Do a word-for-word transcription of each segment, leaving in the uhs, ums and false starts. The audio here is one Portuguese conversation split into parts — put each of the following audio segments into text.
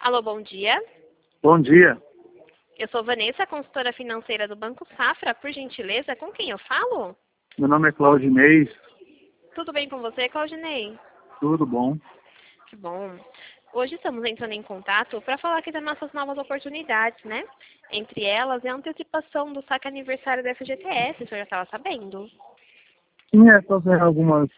Alô, bom dia. Bom dia. Eu sou Vanessa, consultora financeira do Banco Safra. Por gentileza, com quem eu falo? Meu nome é Claudinei. Tudo bem com você, Claudinei? Tudo bom? Que bom. Hoje estamos entrando em contato para falar aqui das nossas novas oportunidades, né? Entre elas é a antecipação do saque aniversário da F G T S, o senhor já estava sabendo? Sim, é fazer algumas,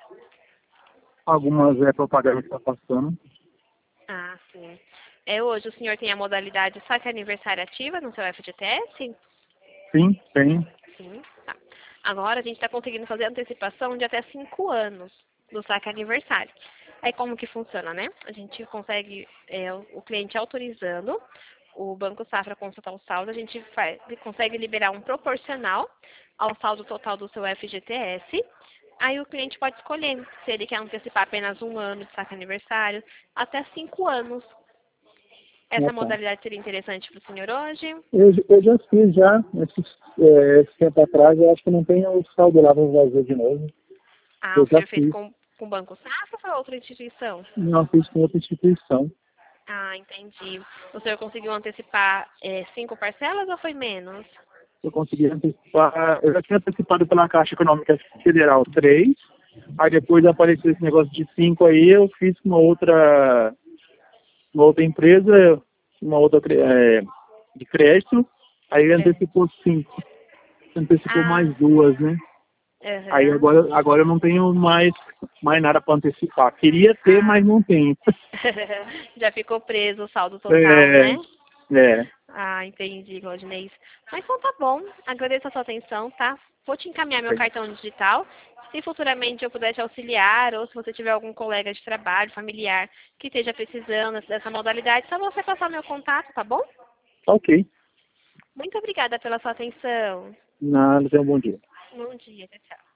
algumas é, propagandas que está passando. Ah, sim. É, hoje o senhor tem a modalidade saque aniversário ativa no seu F G T S? Sim, tem. Sim, tá. Agora a gente está conseguindo fazer antecipação de até cinco anos do saque aniversário. Aí como que funciona, né? A gente consegue, é, o cliente autorizando, o Banco Safra consultar o saldo, a gente faz, consegue liberar um proporcional ao saldo total do seu F G T S. Aí o cliente pode escolher se ele quer antecipar apenas um ano de saque aniversário, até cinco anos. Essa Ah, tá. modalidade seria interessante para o senhor hoje? Eu, eu já fiz já, esse, é, esse tempo atrás, eu acho que não tem o saldo lá, vou fazer de novo. Ah, Eu o já senhor fez fiz. com, com o Banco Safra ou foi outra instituição? Não fiz com outra instituição. Ah, entendi. O senhor conseguiu antecipar é, cinco parcelas ou foi menos? Eu consegui antecipar, eu já tinha antecipado pela Caixa Econômica Federal três, aí depois apareceu esse negócio de cinco aí, eu fiz com uma outra, uma outra empresa, uma outra é, de crédito, aí É. antecipou cinco, antecipou Ah, mais duas, né? Aí aham. agora, agora eu não tenho mais, mais nada para antecipar. Queria ter, Ah. mas não tenho. Já ficou preso o saldo total, É, né? é, Ah, entendi, Claudinei. Mas então tá bom. Agradeço a sua atenção, tá? Vou te encaminhar meu cartão digital. Se futuramente eu puder te auxiliar, ou se você tiver algum colega de trabalho, familiar, que esteja precisando dessa modalidade, só você passar meu contato, tá bom? ok. Muito obrigada pela sua atenção. Nada, tenha um bom dia. Bom dia, tchau.